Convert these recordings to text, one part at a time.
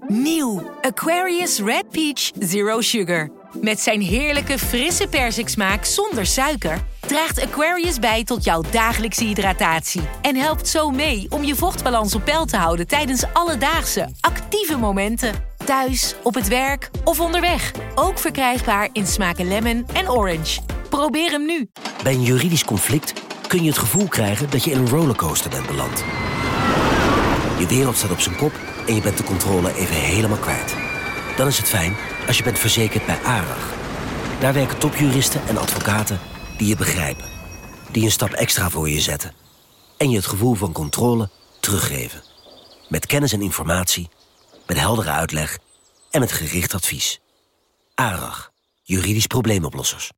Nieuw Aquarius Red Peach Zero Sugar. Met zijn heerlijke frisse persiksmaak zonder suiker draagt Aquarius bij tot jouw dagelijkse hydratatie. En helpt zo mee om je vochtbalans op peil te houden tijdens alledaagse, actieve momenten. Thuis, op het werk of onderweg. Ook verkrijgbaar in smaken lemon en orange. Probeer hem nu. Bij een juridisch conflict kun je het gevoel krijgen dat je in een rollercoaster bent beland. Je wereld staat op zijn kop en je bent de controle even helemaal kwijt. Dan is het fijn als je bent verzekerd bij ARAG. Daar werken topjuristen en advocaten die je begrijpen. Die een stap extra voor je zetten. En je het gevoel van controle teruggeven. Met kennis en informatie, met heldere uitleg en met gericht advies. ARAG, juridisch probleemoplossers.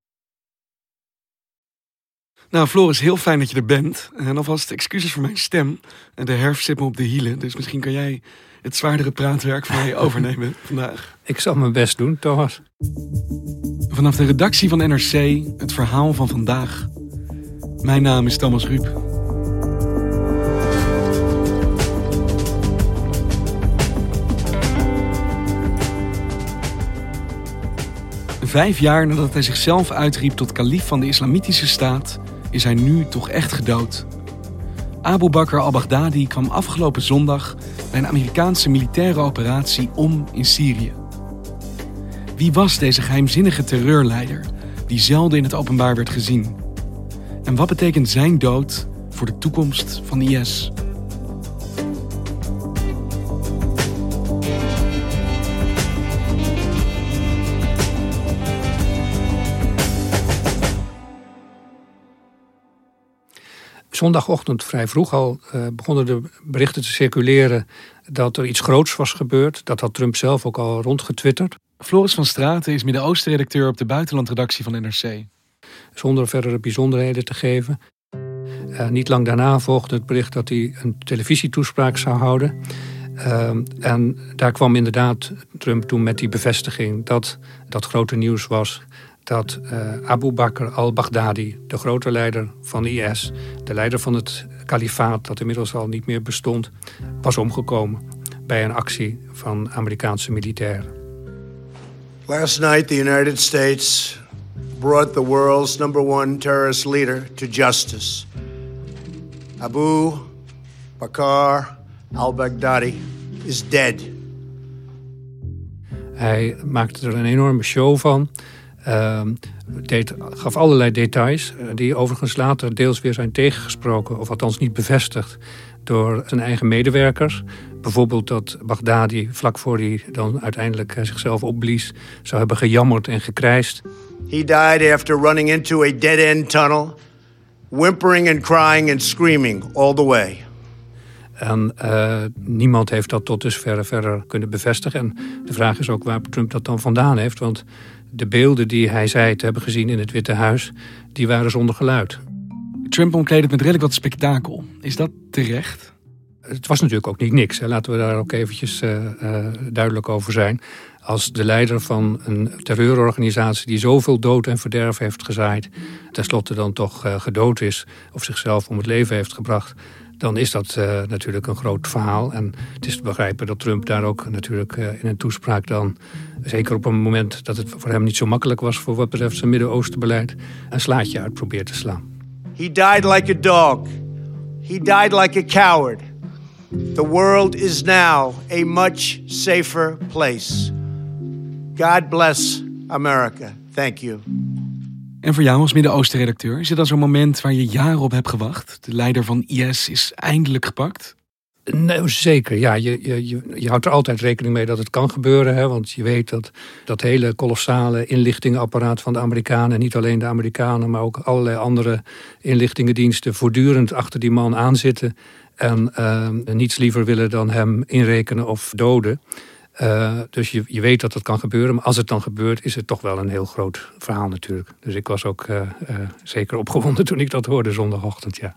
Nou, Floris, heel fijn dat je er bent. En alvast excuses voor mijn stem. En de herfst zit me op de hielen. Dus misschien kan jij het zwaardere praatwerk van mij overnemen vandaag. Ik zal mijn best doen, Thomas. Vanaf de redactie van NRC, het verhaal van vandaag. Mijn naam is Thomas Ruip. Vijf jaar nadat hij zichzelf uitriep tot kalief van de Islamitische Staat, is hij nu toch echt gedood. Abu Bakr al-Baghdadi kwam afgelopen zondag bij een Amerikaanse militaire operatie om in Syrië. Wie was deze geheimzinnige terreurleider die zelden in het openbaar werd gezien? En wat betekent zijn dood voor de toekomst van IS? Zondagochtend vrij vroeg al begonnen de berichten te circuleren dat er iets groots was gebeurd. Dat had Trump zelf ook al rondgetwitterd. Floris van Straten is Midden-Oosten-redacteur op de buitenlandredactie van NRC. Zonder verdere bijzonderheden te geven. Niet lang daarna volgde het bericht dat hij een televisietoespraak zou houden. En daar kwam inderdaad Trump toen met die bevestiging dat grote nieuws was dat Abu Bakr al-Baghdadi, de grote leider van IS, de leider van het kalifaat dat inmiddels al niet meer bestond, was omgekomen bij een actie van Amerikaanse militairen. Last night the United States brought the world's #1 terrorist leader to justice. Abu Bakr al-Baghdadi is dead. Hij maakte er een enorme show van. Gaf allerlei details die overigens later deels weer zijn tegengesproken, of althans niet bevestigd, door zijn eigen medewerkers. Bijvoorbeeld dat Baghdadi, vlak voor hij dan uiteindelijk zichzelf opblies, zou hebben gejammerd en gekrijsd. He died after running into a dead-end tunnel, whimpering and crying and screaming all the way. En niemand heeft dat tot dusver verder kunnen bevestigen. En de vraag is ook waar Trump dat dan vandaan heeft. Want de beelden die hij zei te hebben gezien in het Witte Huis, die waren zonder geluid. Trump omkleedt het met redelijk wat spektakel. Is dat terecht? Het was natuurlijk ook niet niks. Hè. Laten we daar ook eventjes duidelijk over zijn. Als de leider van een terreurorganisatie die zoveel dood en verderf heeft gezaaid, tenslotte dan toch gedood is of zichzelf om het leven heeft gebracht, dan is dat natuurlijk een groot verhaal. En het is te begrijpen dat Trump daar ook natuurlijk in een toespraak dan, zeker op een moment dat het voor hem niet zo makkelijk was voor wat betreft zijn Midden-Oosten-beleid, een slaatje uit probeert te slaan. He died like a dog. He died like a coward. The world is now a much safer place. God bless America. Thank you. En voor jou als Midden-Oosten-redacteur, is het dan zo'n moment waar je jaren op hebt gewacht? De leider van IS is eindelijk gepakt? Nee, zeker. Ja, je houdt er altijd rekening mee dat het kan gebeuren. Hè, want je weet dat hele kolossale inlichtingenapparaat van de Amerikanen, en niet alleen de Amerikanen, maar ook allerlei andere inlichtingendiensten voortdurend achter die man aanzitten en niets liever willen dan hem inrekenen of doden. Dus je weet dat het kan gebeuren. Maar als het dan gebeurt, is het toch wel een heel groot verhaal natuurlijk. Dus ik was ook zeker opgewonden toen ik dat hoorde zondagochtend, ja.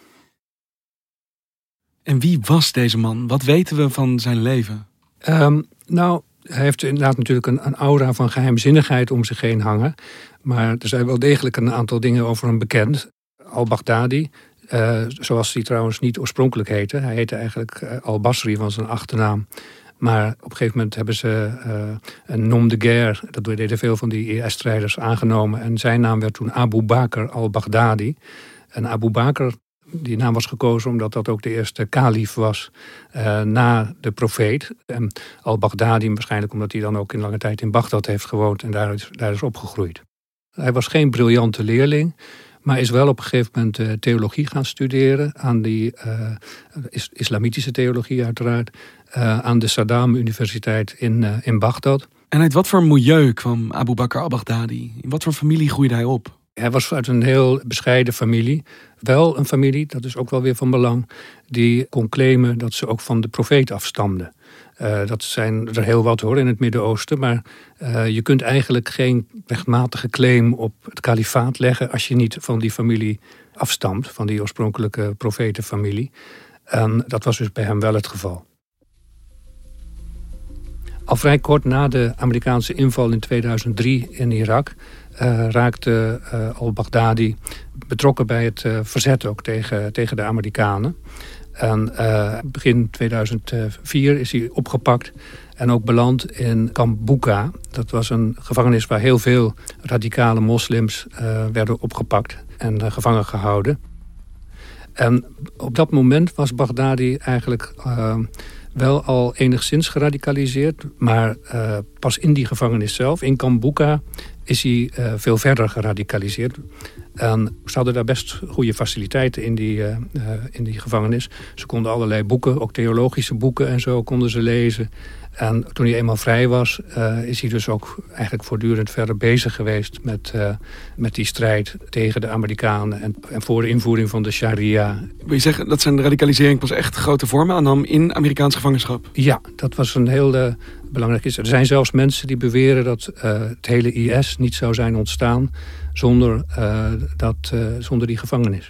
En wie was deze man? Wat weten we van zijn leven? Nou, hij heeft inderdaad natuurlijk een aura van geheimzinnigheid om zich heen hangen. Maar er zijn wel degelijk een aantal dingen over hem bekend. Al-Baghdadi, zoals hij trouwens niet oorspronkelijk heette. Hij heette eigenlijk Al-Basri van zijn achternaam. Maar op een gegeven moment hebben ze een nom de guerre, dat deden veel van die IS-strijders, aangenomen. En zijn naam werd toen Abu Bakr al-Baghdadi. En Abu Bakr, die naam was gekozen omdat dat ook de eerste kalif was na de profeet. En al-Baghdadi waarschijnlijk omdat hij dan ook in lange tijd in Bagdad heeft gewoond en daar is opgegroeid. Hij was geen briljante leerling, maar is wel op een gegeven moment theologie gaan studeren aan die islamitische theologie uiteraard, aan de Saddam Universiteit in Bagdad. En uit wat voor milieu kwam Abu Bakr al-Baghdadi? In wat voor familie groeide hij op? Hij was uit een heel bescheiden familie. Wel een familie, dat is ook wel weer van belang, die kon claimen dat ze ook van de profeet afstamden. Dat zijn er heel wat hoor in het Midden-Oosten. Maar je kunt eigenlijk geen rechtmatige claim op het kalifaat leggen als je niet van die familie afstamt, van die oorspronkelijke profetenfamilie. En dat was dus bij hem wel het geval. Al vrij kort na de Amerikaanse inval in 2003 in Irak raakte al-Baghdadi betrokken bij het verzet ook tegen de Amerikanen. En begin 2004 is hij opgepakt en ook beland in kamp Bucca. Dat was een gevangenis waar heel veel radicale moslims werden opgepakt en gevangen gehouden. En op dat moment was Baghdadi eigenlijk wel al enigszins geradicaliseerd. Maar pas in die gevangenis zelf, in kamp Bucca, is hij veel verder geradicaliseerd. En ze hadden daar best goede faciliteiten in die gevangenis. Ze konden allerlei boeken, ook theologische boeken en zo, konden ze lezen. En toen hij eenmaal vrij was, is hij dus ook eigenlijk voortdurend verder bezig geweest met die strijd tegen de Amerikanen en voor de invoering van de sharia. Wil je zeggen dat zijn radicalisering pas echt grote vormen aannam in Amerikaans gevangenschap? Ja, dat was een heel belangrijk iets. Er zijn zelfs mensen die beweren dat het hele IS niet zou zijn ontstaan zonder die gevangenis.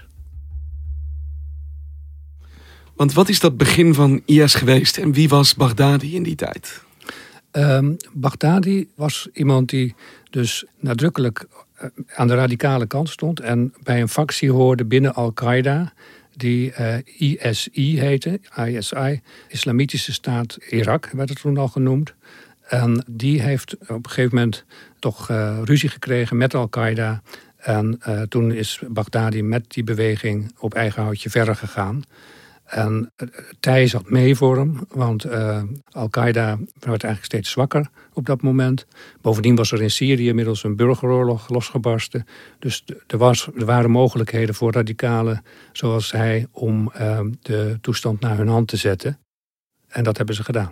Want wat is dat begin van IS geweest en wie was Baghdadi in die tijd? Baghdadi was iemand die dus nadrukkelijk aan de radicale kant stond en bij een factie hoorde binnen Al-Qaeda die ISI heette, ISI, Islamitische Staat Irak werd het toen al genoemd. En die heeft op een gegeven moment toch ruzie gekregen met Al-Qaeda. En toen is Baghdadi met die beweging op eigen houtje verder gegaan. En tij zat mee voor hem, want Al-Qaeda werd eigenlijk steeds zwakker op dat moment. Bovendien was er in Syrië inmiddels een burgeroorlog losgebarsten. Dus er waren mogelijkheden voor radicalen zoals hij om de toestand naar hun hand te zetten. En dat hebben ze gedaan.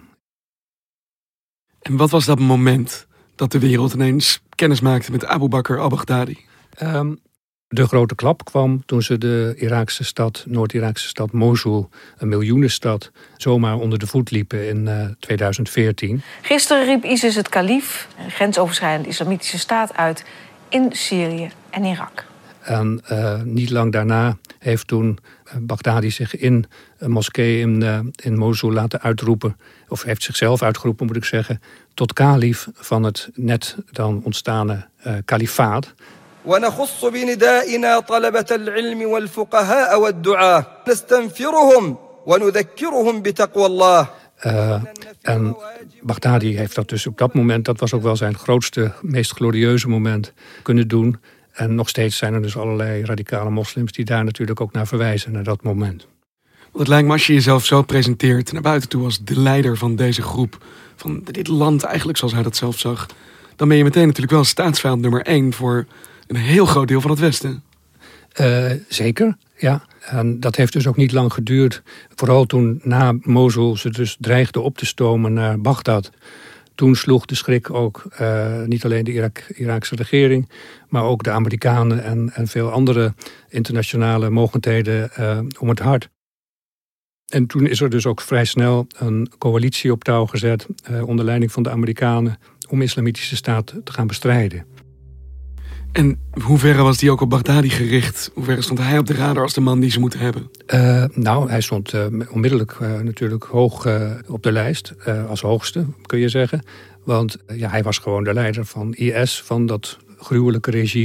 En wat was dat moment dat de wereld ineens kennis maakte met Abu Bakr al-Baghdadi? De grote klap kwam toen ze de Noord-Iraakse stad Mosul, een miljoenenstad, zomaar onder de voet liepen in 2014. Gisteren riep ISIS het kalief, een grensoverschrijdende islamitische staat, uit in Syrië en Irak. En niet lang daarna heeft toen Baghdadi zich in een moskee in Mosul laten uitroepen, of heeft zichzelf uitgeroepen moet ik zeggen, tot kalif van het net dan ontstane kalifaat. ونخص بندائنا طلبة العلم والفقهاء والدعاة نستنفرهم ونذكرهم بتقوى الله. En Baghdadi heeft dat dus op dat moment, dat was ook wel zijn grootste, meest glorieuze moment, kunnen doen. En nog steeds zijn er dus allerlei radicale moslims die daar natuurlijk ook naar verwijzen, naar dat moment. Want het lijkt me als je jezelf zo presenteert naar buiten toe als de leider van deze groep, van dit land eigenlijk zoals hij dat zelf zag, dan ben je meteen natuurlijk wel staatsvijand nummer 1 voor een heel groot deel van het Westen. Zeker, ja. En dat heeft dus ook niet lang geduurd. Vooral toen na Mosul ze dus dreigden op te stomen naar Bagdad. Toen sloeg de schrik ook niet alleen de Iraakse regering, maar ook de Amerikanen en veel andere internationale mogendheden om het hart. En toen is er dus ook vrij snel een coalitie op touw gezet onder leiding van de Amerikanen om Islamitische Staat te gaan bestrijden. En hoe ver was die ook op Baghdadi gericht? Hoe ver stond hij op de radar als de man die ze moeten hebben? Hij stond onmiddellijk natuurlijk hoog op de lijst. Als hoogste, kun je zeggen. Want hij was gewoon de leider van IS, van dat gruwelijke regime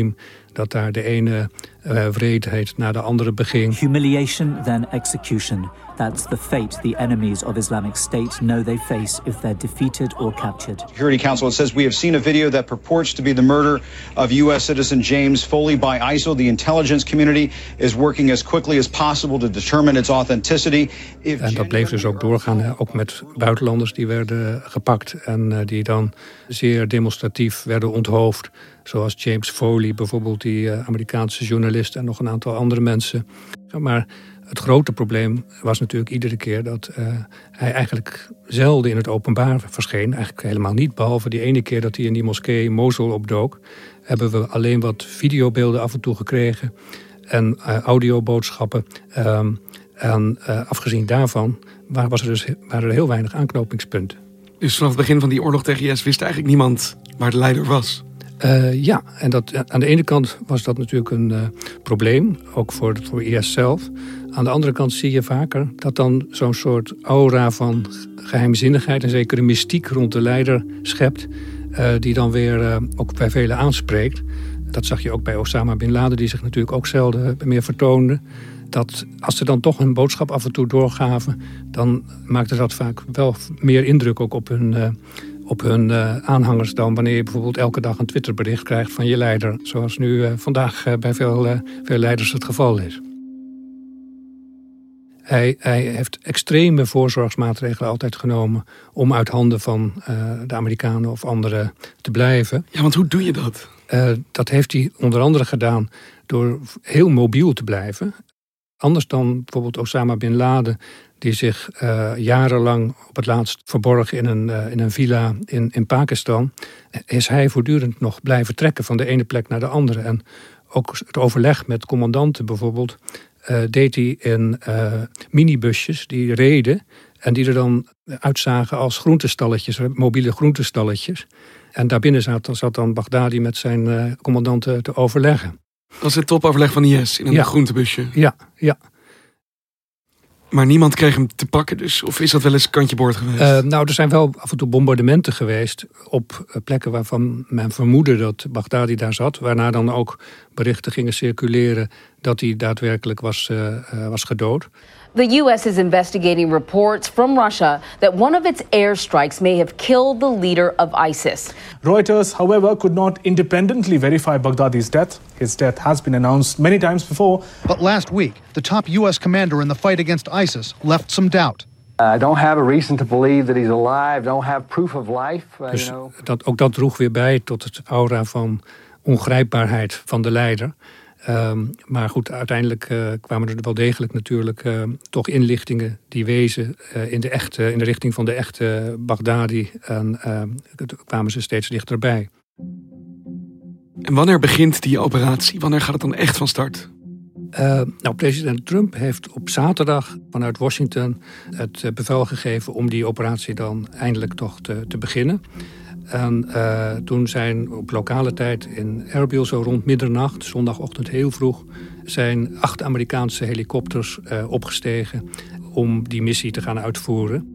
dat daar de ene wreedheid na de andere beging. Humiliation, then execution. That's the fate the enemies of Islamic State know they face if they're defeated or captured. Security Council, it says we have seen a video that purports to be the murder of U.S. citizen James Foley by ISIL. The intelligence community is working as quickly as possible to determine its authenticity. En dat bleef dus ook doorgaan, ook met buitenlanders die werden gepakt en die dan zeer demonstratief werden onthoofd. Zoals James Foley, bijvoorbeeld die Amerikaanse journalist en nog een aantal andere mensen. Maar het grote probleem was natuurlijk iedere keer dat hij eigenlijk zelden in het openbaar verscheen. Eigenlijk helemaal niet, behalve die ene keer dat hij in die moskee in Mosul opdook. Hebben we alleen wat videobeelden af en toe gekregen en audioboodschappen. En afgezien daarvan waren er heel weinig aanknopingspunten. Dus vanaf het begin van die oorlog tegen IS wist eigenlijk niemand waar de leider was? Ja, en aan de ene kant was dat natuurlijk een probleem, ook voor IS zelf. Aan de andere kant zie je vaker dat dan zo'n soort aura van geheimzinnigheid en zekere mystiek rond de leider schept, die dan weer ook bij velen aanspreekt. Dat zag je ook bij Osama Bin Laden, die zich natuurlijk ook zelden meer vertoonde. Dat als ze dan toch een boodschap af en toe doorgaven, dan maakte dat vaak wel meer indruk ook op hun aanhangers dan wanneer je bijvoorbeeld elke dag een Twitterbericht krijgt van je leider. Zoals nu vandaag bij veel leiders het geval is. Hij heeft extreme voorzorgsmaatregelen altijd genomen om uit handen van de Amerikanen of anderen te blijven. Ja, want hoe doe je dat? Dat heeft hij onder andere gedaan door heel mobiel te blijven. Anders dan bijvoorbeeld Osama Bin Laden, die zich jarenlang op het laatst verborg in een villa in Pakistan, is hij voortdurend nog blijven trekken van de ene plek naar de andere. En ook het overleg met commandanten bijvoorbeeld deed hij in minibusjes die reden en die er dan uitzagen als groentestalletjes, mobiele groentestalletjes. En daarbinnen zat dan Baghdadi met zijn commandanten te overleggen. Dat was het topoverleg van IS in een groentebusje? Ja. Maar niemand kreeg hem te pakken dus? Of is dat wel eens kantje boord geweest? Nou, er zijn wel af en toe bombardementen geweest op plekken waarvan men vermoedde dat Baghdadi daar zat. Waarna dan ook berichten gingen circuleren dat hij daadwerkelijk was gedood. The U.S. is investigating reports from Russia that one of its airstrikes may have killed the leader of ISIS. Reuters, however, could not independently verify Baghdadi's death. His death has been announced many times before. But last week, the top U.S. commander in the fight against ISIS left some doubt. I don't have a reason to believe that he's alive. Don't have proof of life. Dus dat droeg weer bij tot het aura van ongrijpbaarheid van de leider. Maar goed, uiteindelijk kwamen er wel degelijk natuurlijk toch inlichtingen die wezen in de richting van de echte Baghdadi. En kwamen ze steeds dichterbij. En wanneer begint die operatie? Wanneer gaat het dan echt van start? President Trump heeft op zaterdag vanuit Washington het bevel gegeven om die operatie dan eindelijk toch te beginnen. En toen zijn op lokale tijd in Erbil zo rond middernacht, zondagochtend heel vroeg, zijn 8 Amerikaanse helikopters opgestegen om die missie te gaan uitvoeren.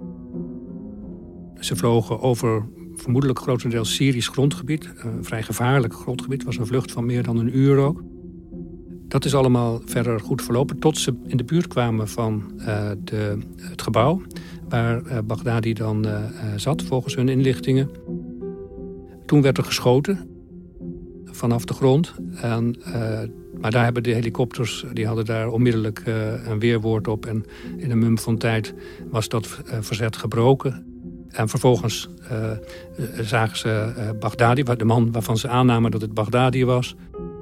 Ze vlogen over vermoedelijk grotendeels Syrisch grondgebied, een vrij gevaarlijk grondgebied. Het was een vlucht van meer dan een uur ook. Dat is allemaal verder goed verlopen tot ze in de buurt kwamen van het gebouw waar Baghdadi dan zat, volgens hun inlichtingen. Toen werd er geschoten vanaf de grond. Maar daar hebben de helikopters, die hadden daar onmiddellijk een weerwoord op. En in een mum van tijd was dat verzet gebroken. En vervolgens zagen ze Baghdadi, de man waarvan ze aannamen dat het Baghdadi was.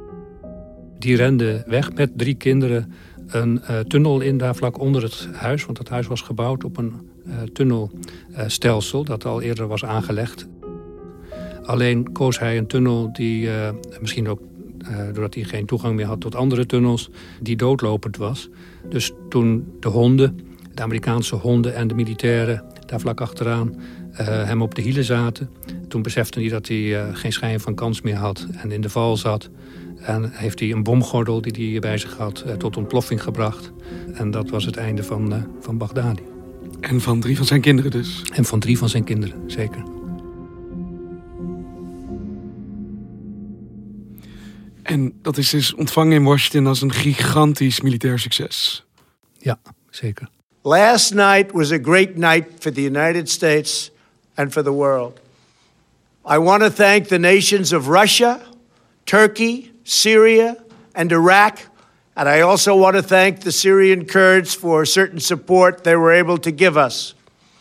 Die rende weg met 3 kinderen een tunnel in daar vlak onder het huis. Want het huis was gebouwd op een tunnelstelsel dat al eerder was aangelegd. Alleen koos hij een tunnel die misschien ook doordat hij geen toegang meer had tot andere tunnels, die doodlopend was. Dus toen de honden, de Amerikaanse honden en de militairen daar vlak achteraan hem op de hielen zaten, toen besefte hij dat hij geen schijn van kans meer had en in de val zat. En heeft hij een bomgordel die hij bij zich had tot ontploffing gebracht. En dat was het einde van Baghdadi. En van 3 van zijn kinderen dus? En van 3 van zijn kinderen, zeker. En dat is dus ontvangen in Washington als een gigantisch militair succes. Ja, zeker. Last night was a great night for the United States and for the world. I want to thank the nations of Russia, Turkey, Syria, and Iraq. And I also want to thank the Syrian Kurds for certain support they were able to give us.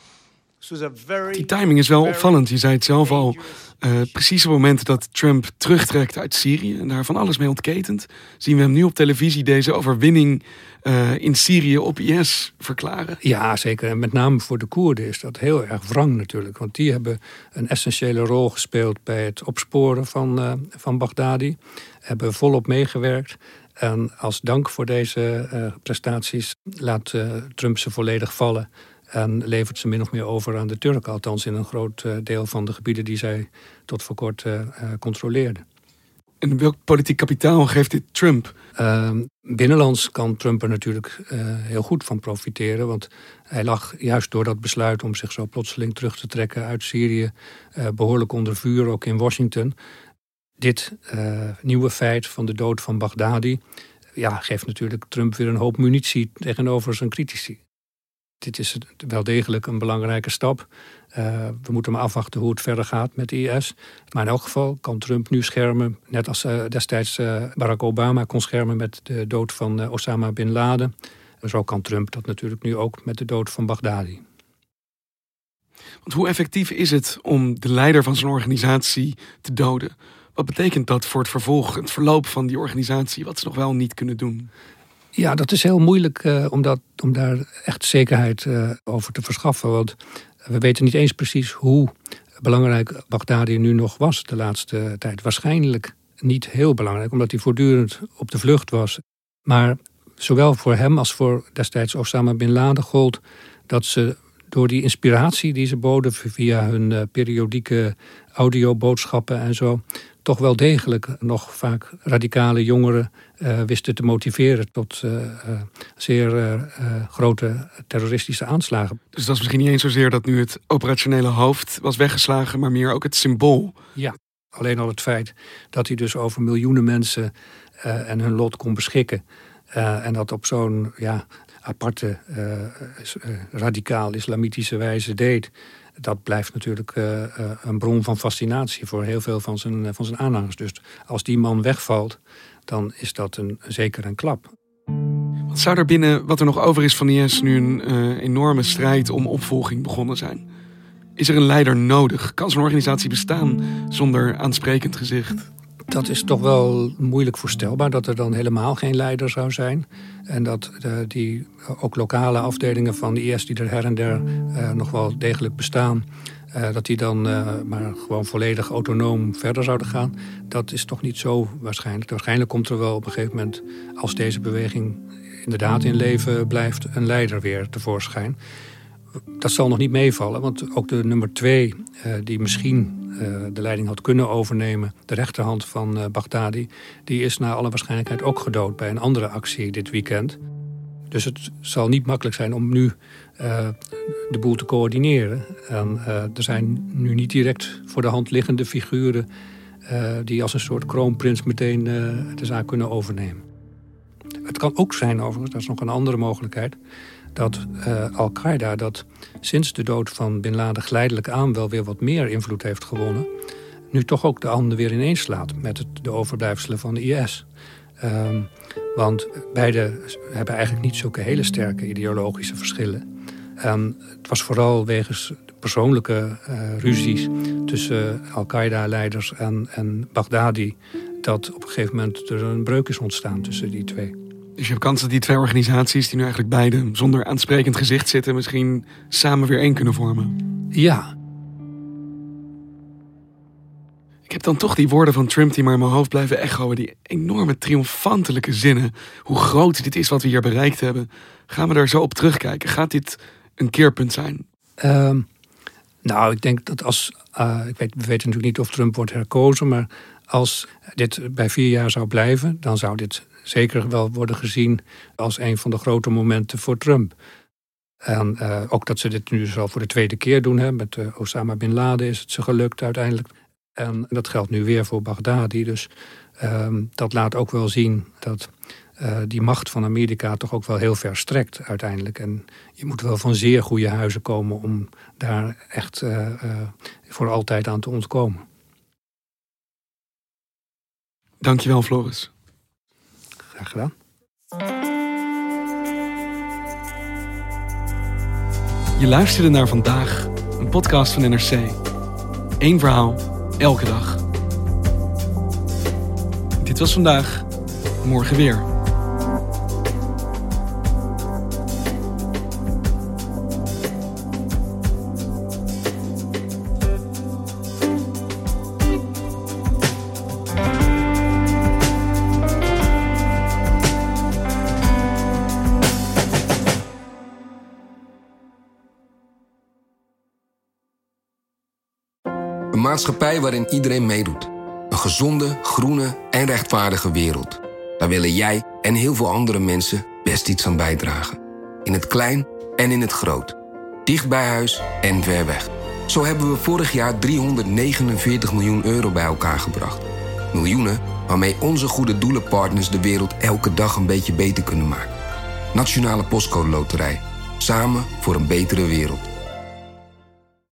Die timing is wel opvallend. Je zei het zelf al. Precies op het moment dat Trump terugtrekt uit Syrië en daar van alles mee ontketent, zien we hem nu op televisie deze overwinning in Syrië op IS verklaren. Ja, zeker. En met name voor de Koerden is dat heel erg wrang natuurlijk. Want die hebben een essentiële rol gespeeld bij het opsporen van Baghdadi. Hebben volop meegewerkt. En als dank voor deze prestaties laat Trump ze volledig vallen. En levert ze min of meer over aan de Turken. Althans in een groot deel van de gebieden die zij tot voor kort controleerden. En welk politiek kapitaal geeft dit Trump? Binnenlands kan Trump er natuurlijk heel goed van profiteren. Want hij lag juist door dat besluit om zich zo plotseling terug te trekken uit Syrië behoorlijk onder vuur, ook in Washington. Dit nieuwe feit van de dood van Baghdadi geeft natuurlijk Trump weer een hoop munitie tegenover zijn critici. Dit is wel degelijk een belangrijke stap. We moeten maar afwachten hoe het verder gaat met de IS. Maar in elk geval kan Trump nu schermen, net als destijds Barack Obama kon schermen met de dood van Osama Bin Laden. Zo kan Trump dat natuurlijk nu ook met de dood van Baghdadi. Want hoe effectief is het om de leider van zo'n organisatie te doden? Wat betekent dat voor het vervolg, het verloop van die organisatie, wat ze nog wel niet kunnen doen? Ja, dat is heel moeilijk om daar echt zekerheid over te verschaffen. Want we weten niet eens precies hoe belangrijk Baghdadi nu nog was de laatste tijd. Waarschijnlijk niet heel belangrijk, omdat hij voortdurend op de vlucht was. Maar zowel voor hem als voor destijds Osama Bin Laden gold dat ze door die inspiratie die ze boden via hun periodieke audioboodschappen en zo, toch wel degelijk nog vaak radicale jongeren wisten te motiveren tot zeer grote terroristische aanslagen. Dus dat is misschien niet eens zozeer dat nu het operationele hoofd was weggeslagen, maar meer ook het symbool. Ja, alleen al het feit dat hij dus over miljoenen mensen en hun lot kon beschikken. En dat op zo'n aparte, radicaal-islamitische wijze deed. Dat blijft natuurlijk een bron van fascinatie voor heel veel van zijn aanhangers. Dus als die man wegvalt, dan is dat zeker een klap. Wat zou er binnen wat er nog over is van IS nu een enorme strijd om opvolging begonnen zijn? Is er een leider nodig? Kan zo'n organisatie bestaan zonder aansprekend gezicht? Dat is toch wel moeilijk voorstelbaar dat er dan helemaal geen leider zou zijn. En dat die ook lokale afdelingen van de IS die er her en der nog wel degelijk bestaan, dat die dan maar gewoon volledig autonoom verder zouden gaan. Dat is toch niet zo waarschijnlijk. Waarschijnlijk komt er wel op een gegeven moment, als deze beweging inderdaad in leven blijft, een leider weer tevoorschijn. Dat zal nog niet meevallen, want ook de nummer 2, die misschien de leiding had kunnen overnemen, de rechterhand van Baghdadi, die is naar alle waarschijnlijkheid ook gedood bij een andere actie dit weekend. Dus het zal niet makkelijk zijn om nu de boel te coördineren. En er zijn nu niet direct voor de hand liggende figuren die als een soort kroonprins meteen de zaak kunnen overnemen. Het kan ook zijn overigens, dat is nog een andere mogelijkheid, dat Al-Qaeda, dat sinds de dood van Bin Laden geleidelijk aan wel weer wat meer invloed heeft gewonnen, nu toch ook de handen weer ineens slaat met de overblijfselen van de IS. Want beide hebben eigenlijk niet zulke hele sterke ideologische verschillen. En het was vooral wegens persoonlijke ruzies tussen Al-Qaeda-leiders en Baghdadi dat op een gegeven moment er een breuk is ontstaan tussen die twee. Dus je hebt kans dat die twee organisaties, die nu eigenlijk beide zonder aansprekend gezicht zitten, misschien samen weer één kunnen vormen. Ja. Ik heb dan toch die woorden van Trump die maar in mijn hoofd blijven echoen. Die enorme triomfantelijke zinnen. Hoe groot dit is wat we hier bereikt hebben. Gaan we daar zo op terugkijken? Gaat dit een keerpunt zijn? Nou, ik denk dat we weten natuurlijk niet of Trump wordt herkozen, maar als dit bij 4 jaar zou blijven, dan zou dit zeker wel worden gezien als een van de grote momenten voor Trump. En ook dat ze dit nu dus al voor de 2e keer doen. Met Osama Bin Laden is het ze gelukt uiteindelijk. En dat geldt nu weer voor Baghdadi. Dus dat laat ook wel zien dat die macht van Amerika toch ook wel heel ver strekt uiteindelijk. En je moet wel van zeer goede huizen komen om daar echt voor altijd aan te ontkomen. Dankjewel, Floris. Graag gedaan. Je luisterde naar Vandaag, een podcast van NRC. Eén verhaal, elke dag. Dit was Vandaag, morgen weer. Een maatschappij waarin iedereen meedoet. Een gezonde, groene en rechtvaardige wereld. Daar willen jij en heel veel andere mensen best iets aan bijdragen. In het klein en in het groot. Dicht bij huis en ver weg. Zo hebben we vorig jaar 349 miljoen euro bij elkaar gebracht. Miljoenen waarmee onze goede doelenpartners de wereld elke dag een beetje beter kunnen maken. Nationale Postcode Loterij. Samen voor een betere wereld.